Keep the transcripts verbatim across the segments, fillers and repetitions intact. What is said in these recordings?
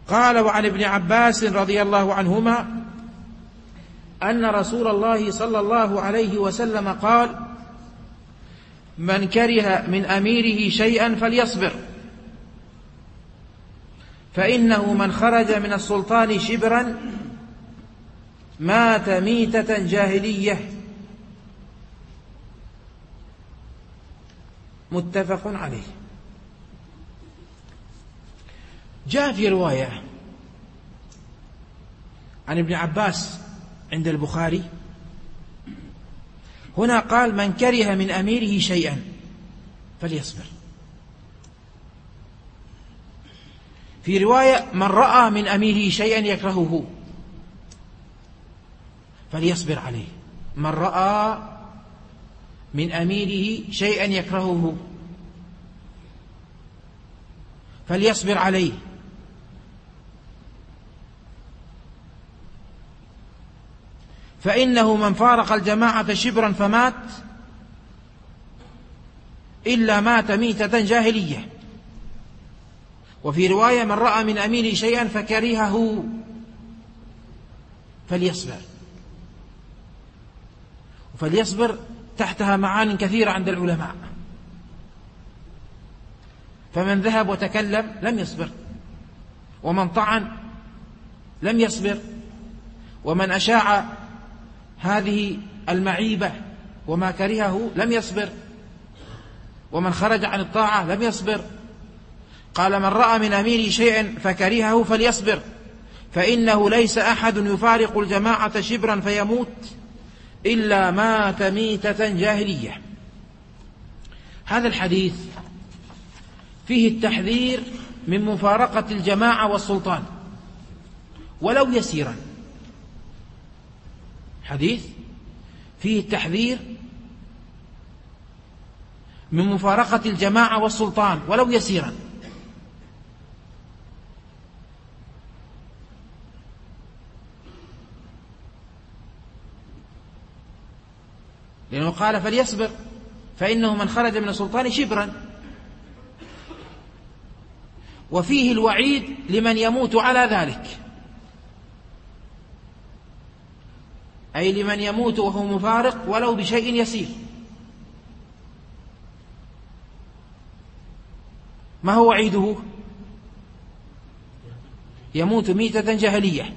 قال: وعن ابن عباس رضي الله عنهما أن رسول الله صلى الله عليه وسلم قال: من كره من أميره شيئا فليصبر، فإنه من خرج من السلطان شبرا مات ميتة جاهلية. متفق عليه. جاء في رواية عن ابن عباس عند البخاري هنا قال: من كره من أميره شيئا فليصبر. في رواية: من رأى من أميره شيئا يكرهه فليصبر عليه. من رأى من أميره شيئا يكرهه فليصبر عليه. فإنه من فارق الجماعة شبرا فمات إلا مات ميتة جاهلية. وفي رواية: من رأى من أميره شيئا فكرهه فليصبر. فليصبر تحتها معان كثيرة عند العلماء، فمن ذهب وتكلم لم يصبر، ومن طعن لم يصبر، ومن أشاع هذه المعيبة وما كرهه لم يصبر، ومن خرج عن الطاعة لم يصبر. قال: من رأى من أميره شيئا فكرهه فليصبر، فإنه ليس أحد يفارق الجماعة شبرا فيموت إلا مات ميتة جاهلية. هذا الحديث فيه التحذير من مفارقة الجماعة والسلطان ولو يسيرا. حديث فيه التحذير من مفارقة الجماعة والسلطان ولو يسيرا. لأنه قال: فليصبر، فإنه من خرج من السلطان شبرا. وفيه الوعيد لمن يموت على ذلك، أي لمن يموت وهو مفارق ولو بشيء يسير. ما هو وعيده؟ يموت ميتة جاهلية.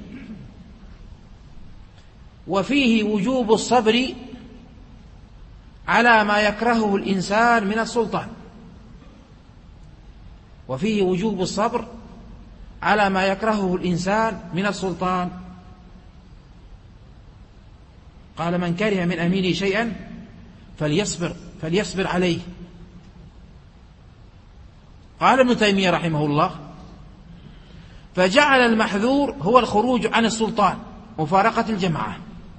وفيه وجوب الصبر على ما يكرهه الإنسان من السلطان. وفيه وجوب الصبر على ما يكرهه الإنسان من السلطان. قال: من كره من أميره شيئا فليصبر فليصبر عليه. قال ابن تيمية رحمه الله: فجعل المحذور هو الخروج عن السلطان، مفارقة الجماعة،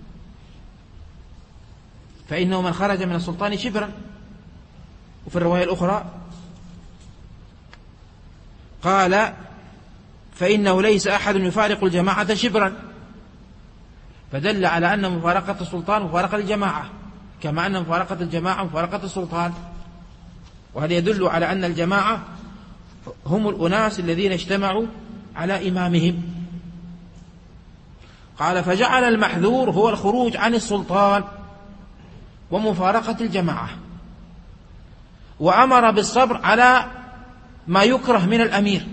فإنه من خرج من السلطان شبرا. وفي الرواية الأخرى قال: فإنه ليس أحد يفارق الجماعة شبرا، فدل على أن مفارقة السلطان مفارقة الجماعة، كما أن مفارقة الجماعة مفارقة السلطان. وهذا يدل على أن الجماعة هم الأناس الذين اجتمعوا على إمامهم. قال: فجعل المحذور هو الخروج عن السلطان ومفارقة الجماعة، وأمر بالصبر على ما يكره من الأمير،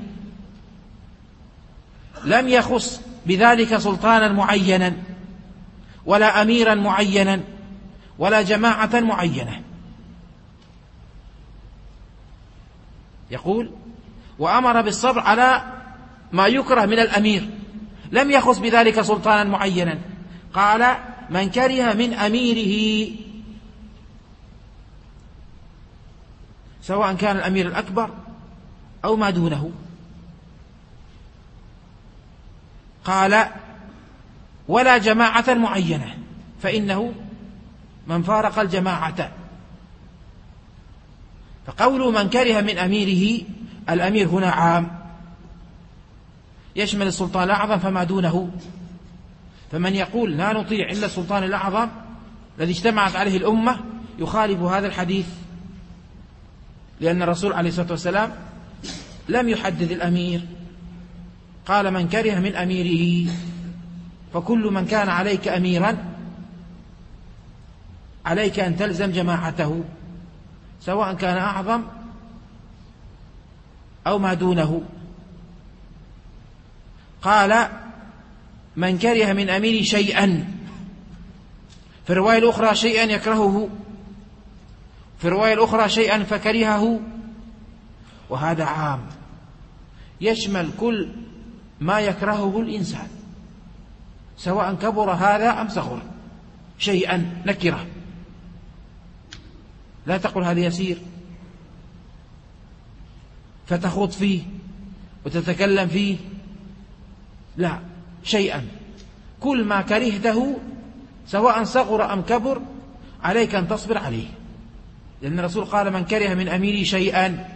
لم يخص بذلك سلطانا معينا ولا أميرا معينا ولا جماعة معينة. يقول: وأمر بالصبر على ما يكره من الأمير، لم يخص بذلك سلطانا معينا. قال: من كره من أميره، سواء كان الأمير الأكبر أو ما دونه. قال: ولا جماعة معينة، فإنه من فارق الجماعة. فقول من كره من أميره، الأمير هنا عام، يشمل السلطان الأعظم فما دونه. فمن يقول لا نطيع إلا السلطان الأعظم الذي اجتمعت عليه الأمة يخالف هذا الحديث، لأن الرسول عليه الصلاة والسلام لم يحدد الأمير، قال من كره من أميره، فكل من كان عليك أميرا عليك أن تلزم جماعته، سواء كان أعظم أو ما دونه. قال من كره من أمير شيئا، في الرواية الأخرى شيئا يكرهه، في الرواية الأخرى شيئا فكرهه، وهذا عام يشمل كل ما يكرهه الإنسان سواء كبر هذا أم صغر. شيئا نكرة، لا تقل هذا يسير فتخوض فيه وتتكلم فيه، لا، شيئا كل ما كرهته سواء صغر أم كبر عليك أن تصبر عليه، لأن الرسول قال من كره من أميري شيئا،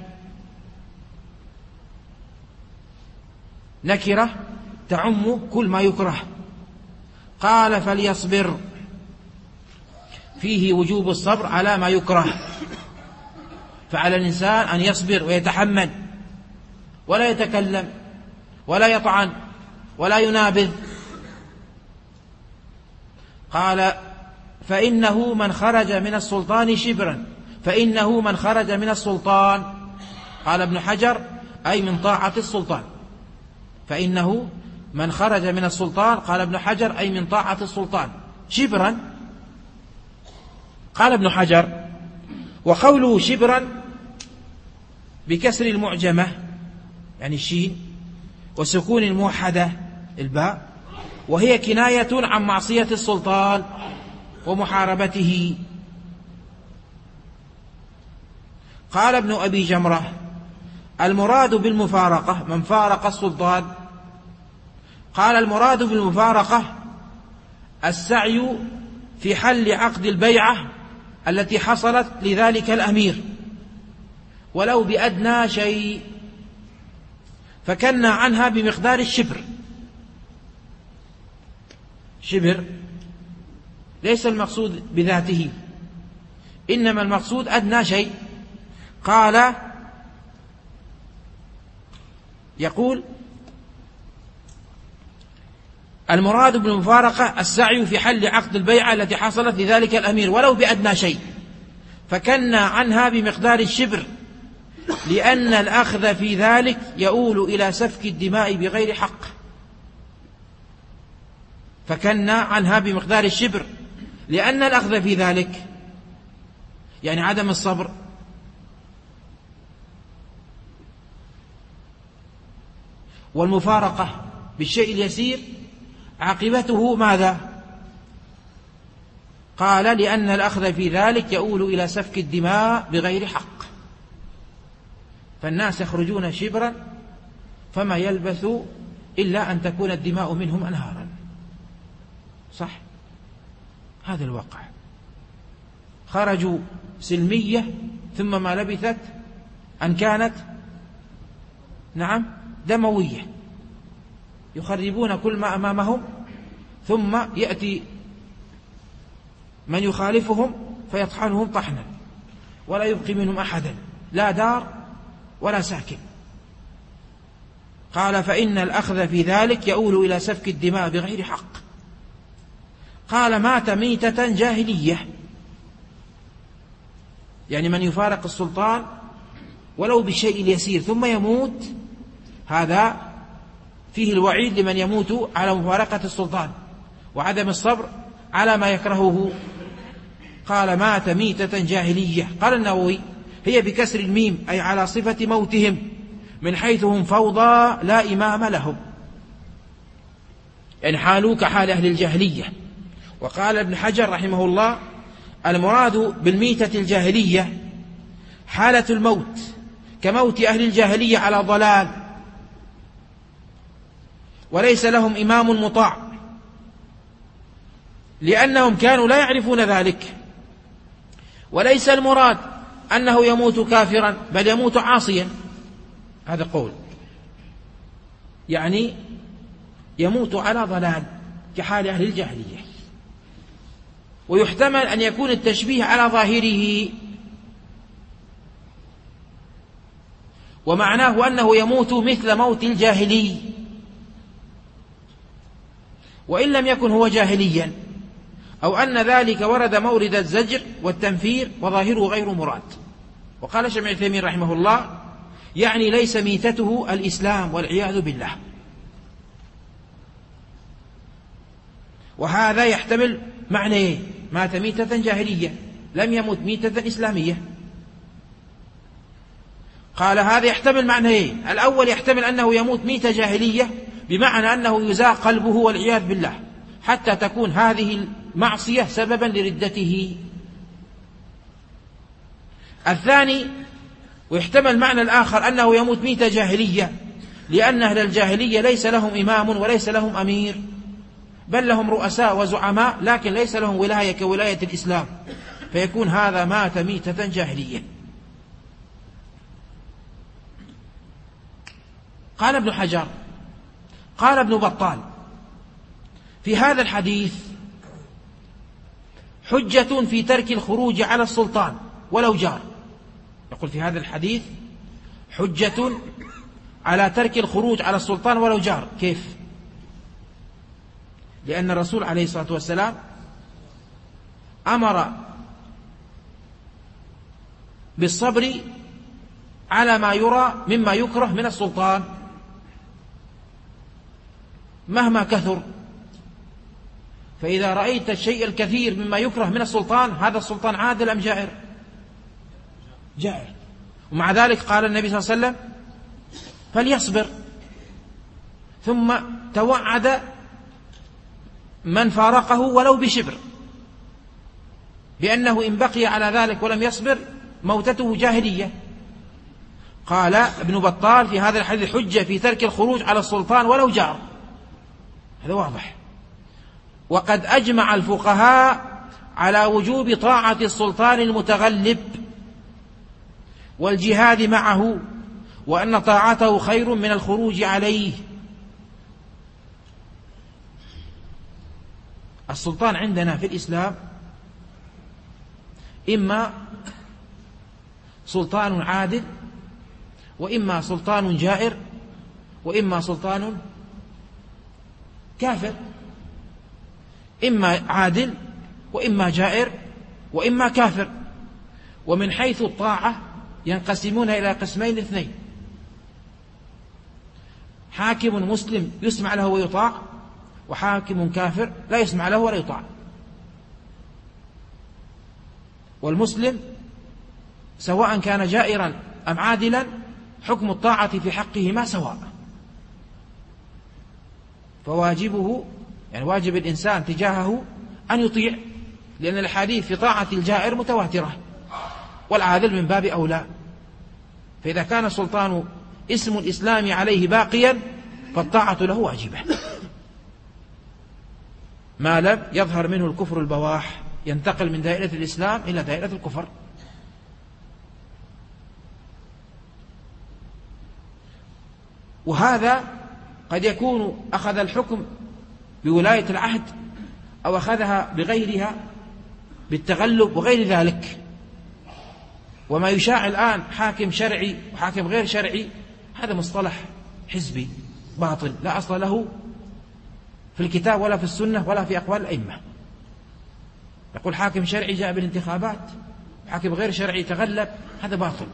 نكرة تعم كل ما يكره. قال فليصبر، فيه وجوب الصبر على ما يكره، فعلى الإنسان أن يصبر ويتحمل ولا يتكلم ولا يطعن ولا ينابذ. قال فإنه من خرج من السلطان شبرا، فإنه من خرج من السلطان، قال ابن حجر أي من طاعة السلطان، فإنه من خرج من السلطان، قال ابن حجر أي من طاعة السلطان شبرا. قال ابن حجر وقوله شبرا بكسر المعجمة يعني الشين وسكون الموحدة الباء، وهي كناية عن معصية السلطان ومحاربته. قال ابن أبي جمرة المراد بالمفارقة من فارق السلطان، قال المراد بالمفارقة السعي في حل عقد البيعة التي حصلت لذلك الأمير ولو بأدنى شيء، فكنا عنها بمقدار الشبر. شبر ليس المقصود بذاته، إنما المقصود أدنى شيء. قال يقول المراد بالمفارقة السعي في حل عقد البيعة التي حصلت لذلك الأمير ولو بأدنى شيء، فكنا عنها بمقدار الشبر، لأن الأخذ في ذلك يؤول إلى سفك الدماء بغير حق. فكنا عنها بمقدار الشبر لأن الأخذ في ذلك يعني عدم الصبر والمفارقة بالشيء اليسير عاقبته ماذا؟ قال لأن الأخذ في ذلك يؤول إلى سفك الدماء بغير حق، فالناس يخرجون شبرا فما يلبث إلا أن تكون الدماء منهم أنهارا. صح، هذا الواقع. خرجوا سلمية ثم ما لبثت أن كانت نعم دموية، يخربون كل ما أمامهم، ثم يأتي من يخالفهم فيطحنهم طحنا ولا يبقي منهم أحدا، لا دار ولا ساكن. قال فإن الأخذ في ذلك يؤول إلى سفك الدماء بغير حق. قال مات ميتة جاهلية، يعني من يفارق السلطان ولو بالشيء اليسير ثم يموت، هذا فيه الوعيد لمن يموت على مفارقة السلطان وعدم الصبر على ما يكرهه. قال مات ميتة جاهلية. قال النووي هي بكسر الميم أي على صفة موتهم، من حيث هم فوضى لا إمام لهم، يعني حالوا كحال أهل الجاهلية. وقال ابن حجر رحمه الله المراد بالميتة الجاهلية حالة الموت كموت أهل الجاهلية على ضلال، وليس لهم إمام مطاع، لأنهم كانوا لا يعرفون ذلك. وليس المراد أنه يموت كافرا، بل يموت عاصيا، هذا قول، يعني يموت على ضلال كحال أهل الجاهلية. ويحتمل أن يكون التشبيه على ظاهره، ومعناه أنه يموت مثل موت الجاهلي، وإن لم يكن هو جاهليا، أو أن ذلك ورد مورد الزجر والتنفير وظاهره غير مراد. وقال الشيخ ابن عثيمين رحمه الله: يعني ليس ميتته الإسلام والعياذ بالله. وهذا يحتمل معنى مات ميتة جاهلية، لم يمت ميتة إسلامية. قال هذا يحتمل معنيين: الأول يحتمل أنه يموت ميتة جاهلية بمعنى أنه يزاغ قلبه والعياذ بالله حتى تكون هذه المعصية سببا لردته. الثاني ويحتمل معنى الآخر أنه يموت ميتة جاهلية لأن أهل الجاهلية ليس لهم إمام وليس لهم أمير، بل لهم رؤساء وزعماء لكن ليس لهم ولاية كولاية الإسلام، فيكون هذا مات ميتة جاهلية. قال ابن حجر قال ابن بطال في هذا الحديث حجة في ترك الخروج على السلطان ولو جار. يقول في هذا الحديث حجة على ترك الخروج على السلطان ولو جار. كيف؟ لأن الرسول عليه الصلاة والسلام أمر بالصبر على ما يرى مما يكره من السلطان مهما كثر. فإذا رأيت الشيء الكثير مما يكره من السلطان هذا السلطان عادل أم جائر؟ جائر. ومع ذلك قال النبي صلى الله عليه وسلم فليصبر، ثم توعد من فارقه ولو بشبر بأنه إن بقي على ذلك ولم يصبر موتته جاهلية. قال ابن بطال في هذا الحديث حجة في ترك الخروج على السلطان ولو جار. هذا واضح. وقد أجمع الفقهاء على وجوب طاعة السلطان المتغلب والجهاد معه، وأن طاعته خير من الخروج عليه. السلطان عندنا في الإسلام إما سلطان عادل، وإما سلطان جائر، وإما سلطان كافر. إما عادل وإما جائر وإما كافر. ومن حيث الطاعة ينقسمون إلى قسمين اثنين: حاكم مسلم يسمع له ويطاع، وحاكم كافر لا يسمع له ولا يطاع. والمسلم سواء كان جائرا أم عادلا حكم الطاعة في حقهما سواء. فواجبه يعني واجب الإنسان تجاهه أن يطيع، لأن الحديث في طاعة الجائر متواترة، والعادل من باب أولى. فإذا كان السلطان اسم الإسلام عليه باقيا فالطاعة له واجبة ما لم يظهر منه الكفر البواح، ينتقل من دائرة الإسلام إلى دائرة الكفر. وهذا قد يكون أخذ الحكم بولاية العهد أو أخذها بغيرها بالتغلب وغير ذلك. وما يشاع الآن حاكم شرعي وحاكم غير شرعي هذا مصطلح حزبي باطل لا أصل له في الكتاب ولا في السنة ولا في أقوال الأئمة. يقول حاكم شرعي جاء بالانتخابات، حاكم غير شرعي تغلب، هذا باطل.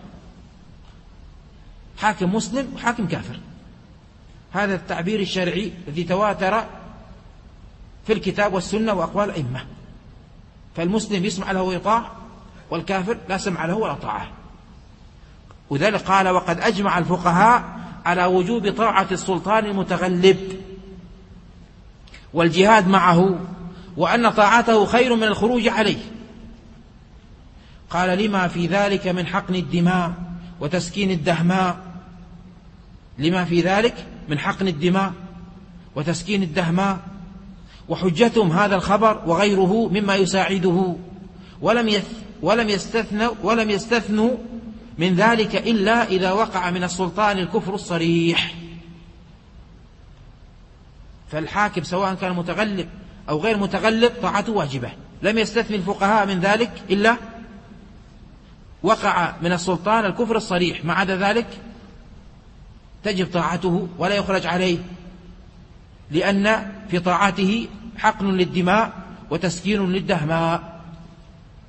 حاكم مسلم وحاكم كافر، هذا التعبير الشرعي الذي تواتر في الكتاب والسنة وأقوال الأئمة. فالمسلم يسمع له ويطاع، والكافر لا سمع له ولا طاعة. وذلك قال وقد أجمع الفقهاء على وجوب طاعة السلطان المتغلب والجهاد معه، وأن طاعته خير من الخروج عليه. قال لما في ذلك من حقن الدماء وتسكين الدهماء، لما في ذلك من حقن الدماء وتسكين الدهماء. وحجتهم هذا الخبر وغيره مما يساعده، ولم ولم يستثنوا ولم يستثنوا من ذلك إلا إذا وقع من السلطان الكفر الصريح. فالحاكم سواء كان متغلب أو غير متغلب طاعته واجبة، لم يستثني الفقهاء من ذلك إلا وقع من السلطان الكفر الصريح، ما عدا ذلك تجب طاعته ولا يخرج عليه، لأن في طاعته حقن للدماء وتسكين للدهماء.